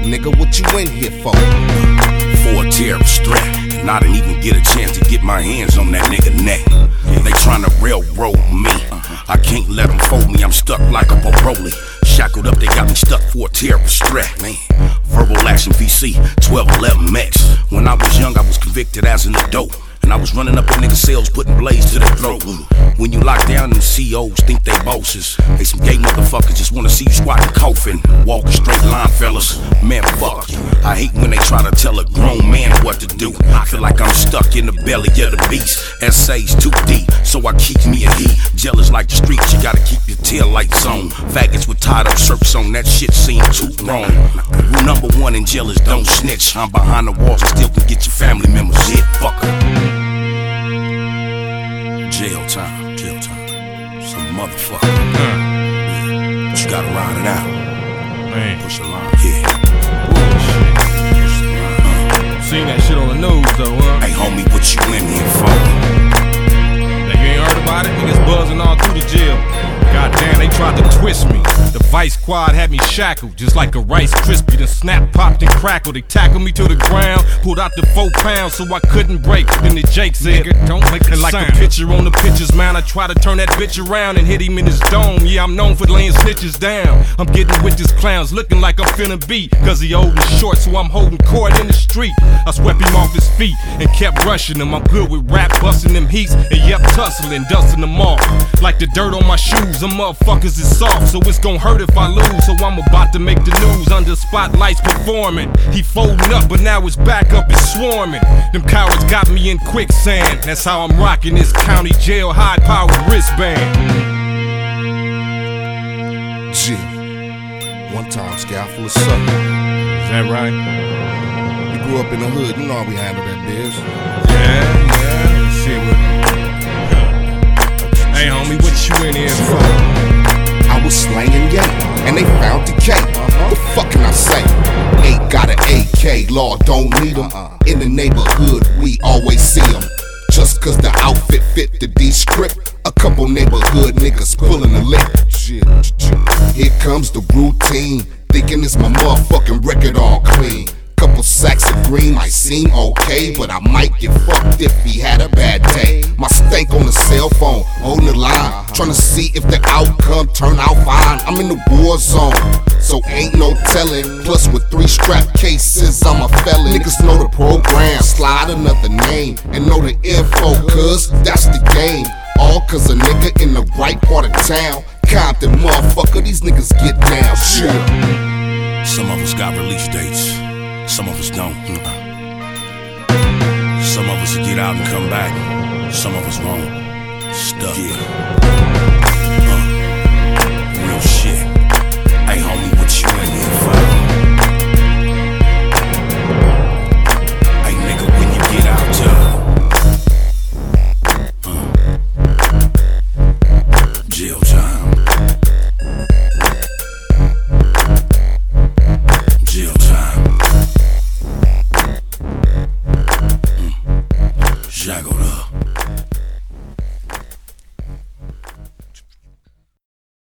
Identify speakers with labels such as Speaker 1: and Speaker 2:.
Speaker 1: nigga, what you in here for?
Speaker 2: For a terrorist threat, and I didn't even get a chance to get my hands on that nigga neck. They tryna railroad me. I can't let them fold me, I'm stuck like a parolee. Shackled up, they got me stuck for a terrorist threat, man. Verbal action VC, 1211 Max. When I was young, I was convicted as an adult, and I was running up in niggas' cells, putting blades to their throat. When you lock down, them COs think they bosses. They some gay motherfuckers, just wanna see you squatting coffin. Walk a straight line, fellas. Man, fuck you. I hate when they try to tell a grown man what to do. I feel like I'm stuck in the belly of the beast. Essays too deep, so I keep me a heat. Jealous like the streets, you gotta keep your tail lights on. Faggots with tied up shirts on, that shit seems too wrong. Rule number one in jail is don't snitch. I'm behind the walls and still can get your family members hit, fucker. Jail time, jail time. Some motherfucker. Yeah. But you gotta ride it out.
Speaker 3: Man.
Speaker 2: Push a line, yeah. Push the line.
Speaker 3: Seen that shit on the news though, huh?
Speaker 2: Hey homie, what you in here for?
Speaker 3: Now you ain't heard about it? Niggas buzzing all through the jail. Goddamn, they tried to twist me. The Vice Squad had me shackled, just like a Rice Krispie. Then snap, popped, and crackled. They tackled me to the ground, pulled out the 4 pounds so I couldn't break. Then the Jake said, nigga, don't make a like sound. A picture on the pictures, man. I try to turn that bitch around and hit him in his dome. Yeah, I'm known for laying snitches down. I'm getting with this clowns, looking like I'm finna beat. Cause he old and short, so I'm holding court in the street. I swept him off his feet and kept rushing him. I'm good with rap, busting them heats, and yep, tussling, dusting them off. Like the dirt on my shoes, them motherfuckers is soft, so it's gon' hurt if I lose. So I'm about to make the news under spotlights performing. He folding up, but now his back up is swarming. Them cowards got me in quicksand. That's how I'm rocking this county jail high-powered wristband.
Speaker 1: Jim, one time scout full of suckers.
Speaker 3: Is that right?
Speaker 1: We grew up in the hood, you know how we handle that biz.
Speaker 3: Yeah. Shit, hey homie, what you in here for?
Speaker 1: I was slanging yay, and they found the K. The fuck can I say? Ain't got an AK, law don't need them. In the neighborhood, we always see them. Just cause the outfit fit the D-script, a couple neighborhood niggas pulling the lip. Here comes the routine, thinking it's my motherfucking record all clean. Couple sacks of green might seem okay, but I might get fucked if he had a bad day. My stank on the cell phone, holding the line, trying to see if the outcome turn out fine. I'm in the war zone, so ain't no telling. Plus with 3 strap cases, I'm a felon. Niggas know the program, slide another name, and know the info, cause that's the game. All cause a nigga in the right part of town. Compton, motherfucker, these niggas get down. Shit.
Speaker 2: Some of us got release dates, some of us don't. Some of us will get out and come back, some of us won't. Stuck. Yeah.